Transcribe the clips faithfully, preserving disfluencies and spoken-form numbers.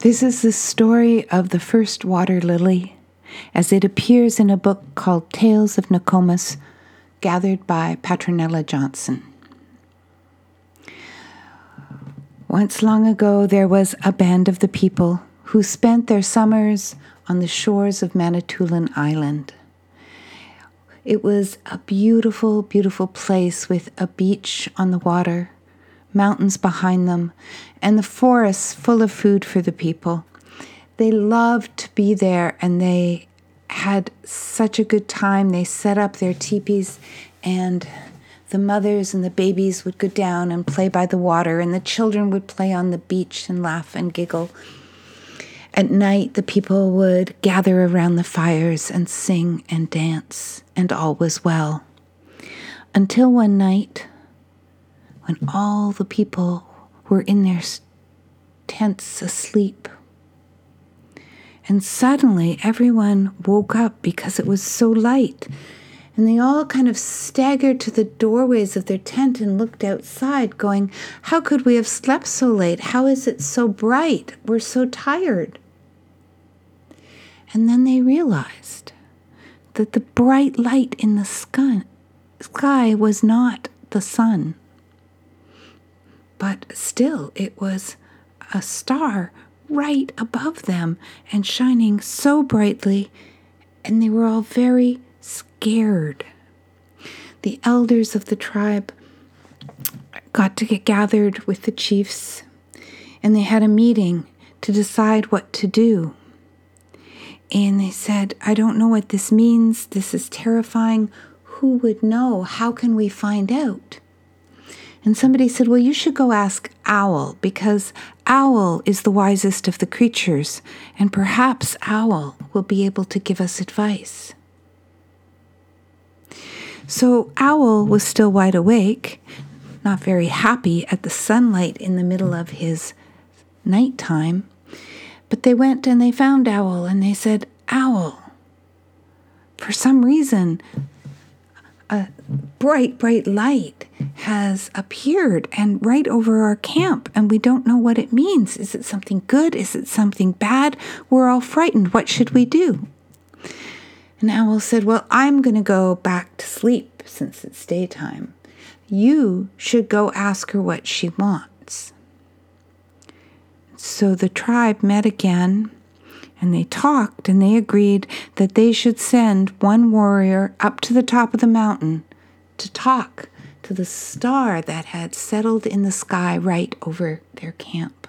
This is the story of the first water lily, as it appears in a book called Tales of Nokomis, gathered by Petronella Johnson. Once long ago, there was a band of the people who spent their summers on the shores of Manitoulin Island. It was a beautiful, beautiful place with a beach on the water, mountains behind them, and the forests full of food for the people. They loved to be there, and they had such a good time. They set up their teepees, and the mothers and the babies would go down and play by the water, and the children would play on the beach and laugh and giggle. At night, the people would gather around the fires and sing and dance, and all was well. Until one night, when all the people were in their tents asleep. And suddenly everyone woke up because it was so light. And they all kind of staggered to the doorways of their tent and looked outside, going, "How could we have slept so late? How is it so bright? We're so tired." And then they realized that the bright light in the sky, sky was not the sun. But still, it was a star right above them and shining so brightly, and they were all very scared. The elders of the tribe got to get gathered with the chiefs, and they had a meeting to decide what to do. And they said, "I don't know what this means. This is terrifying. Who would know? How can we find out?" And somebody said, "Well, you should go ask Owl, because Owl is the wisest of the creatures, and perhaps Owl will be able to give us advice." So Owl was still wide awake, not very happy at the sunlight in the middle of his nighttime. But they went and they found Owl, and they said, "Owl, for some reason, a bright, bright light has appeared and right over our camp, and we don't know what it means. Is it something good? Is it something bad? We're all frightened. What should we do?" And Owl said, "Well, I'm going to go back to sleep since it's daytime. You should go ask her what she wants." So the tribe met again, and they talked, and they agreed that they should send one warrior up to the top of the mountain to talk to the star that had settled in the sky right over their camp.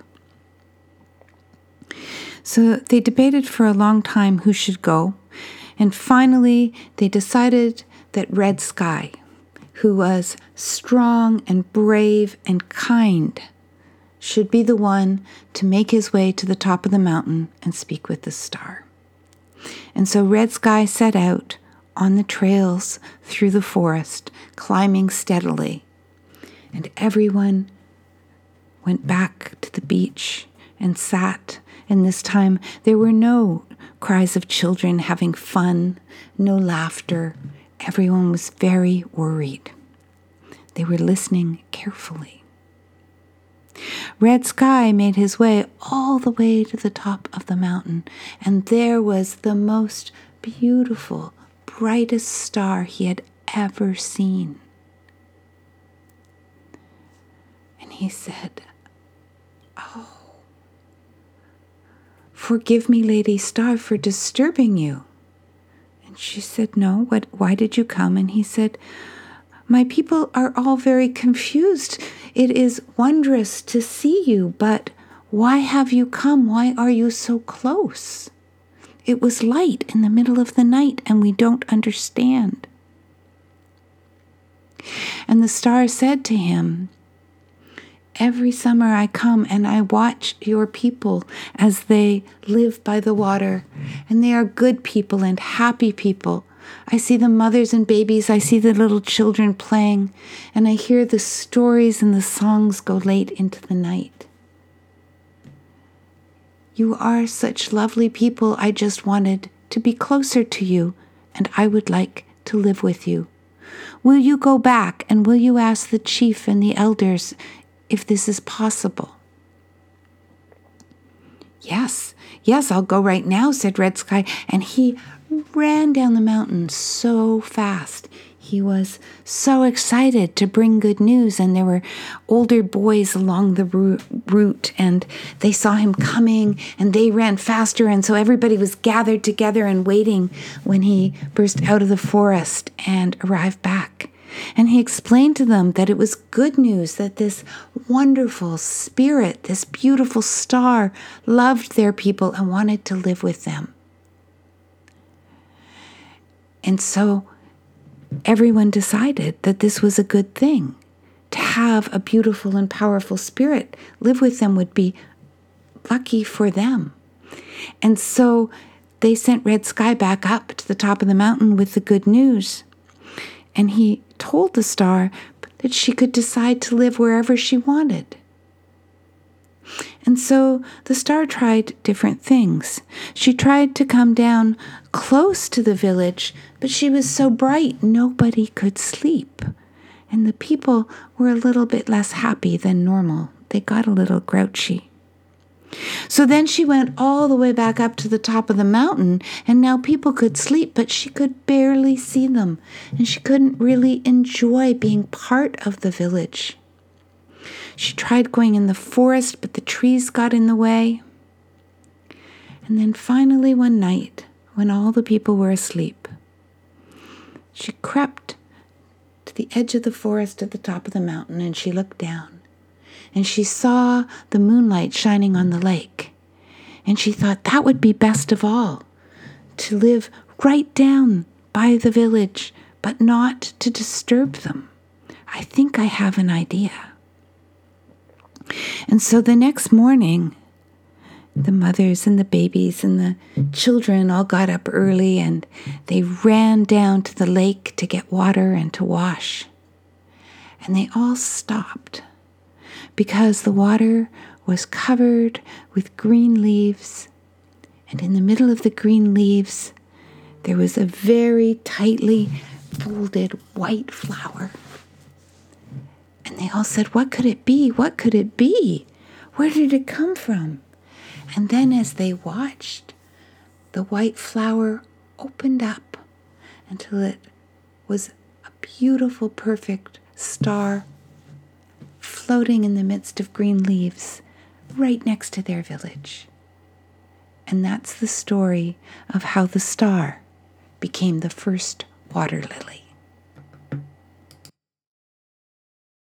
So they debated for a long time who should go, and finally they decided that Red Sky, who was strong and brave and kind, should be the one to make his way to the top of the mountain and speak with the star. And so Red Sky set out on the trails through the forest, climbing steadily. And everyone went back to the beach and sat. And this time there were no cries of children having fun, no laughter. Everyone was very worried. They were listening carefully. Red Sky made his way all the way to the top of the mountain, and there was the most beautiful, brightest star he had ever seen. And he said, "Oh, forgive me, Lady Star, for disturbing you." And she said, "No, what? Why did you come?" And he said, "My people are all very confused. It is wondrous to see you, but why have you come? Why are you so close? It was light in the middle of the night, and we don't understand." And the star said to him, "Every summer I come and I watch your people as they live by the water, and they are good people and happy people. I see the mothers and babies, I see the little children playing, and I hear the stories and the songs go late into the night. You are such lovely people. I just wanted to be closer to you, and I would like to live with you. Will you go back, and will you ask the chief and the elders if this is possible?" Yes, yes, I'll go right now, said Red Sky. And he ran down the mountain so fast. He was so excited to bring good news, and there were older boys along the route, and they saw him coming, and they ran faster, and so everybody was gathered together and waiting when he burst out of the forest and arrived back. And he explained to them that it was good news that this wonderful spirit, this beautiful star, loved their people and wanted to live with them. And so everyone decided that this was a good thing. To have a beautiful and powerful spirit live with them would be lucky for them. And so they sent Red Sky back up to the top of the mountain with the good news. And he told the star that she could decide to live wherever she wanted. And so the star tried different things. She tried to come down close to the village, but she was so bright nobody could sleep. And the people were a little bit less happy than normal. They got a little grouchy. So then she went all the way back up to the top of the mountain, and now people could sleep, but she could barely see them, and she couldn't really enjoy being part of the village. She tried going in the forest, but the trees got in the way. And then finally one night, when all the people were asleep, she crept to the edge of the forest at the top of the mountain, and she looked down. And she saw the moonlight shining on the lake. And she thought that would be best of all, to live right down by the village, but not to disturb them. I think I have an idea. And so the next morning, the mothers and the babies and the children all got up early, and they ran down to the lake to get water and to wash. And they all stopped, because the water was covered with green leaves, and in the middle of the green leaves, there was a very tightly folded white flower. And they all said, "What could it be? What could it be? Where did it come from?" And then as they watched, the white flower opened up until it was a beautiful, perfect star floating in the midst of green leaves right next to their village. And that's the story of how the star became the first water lily.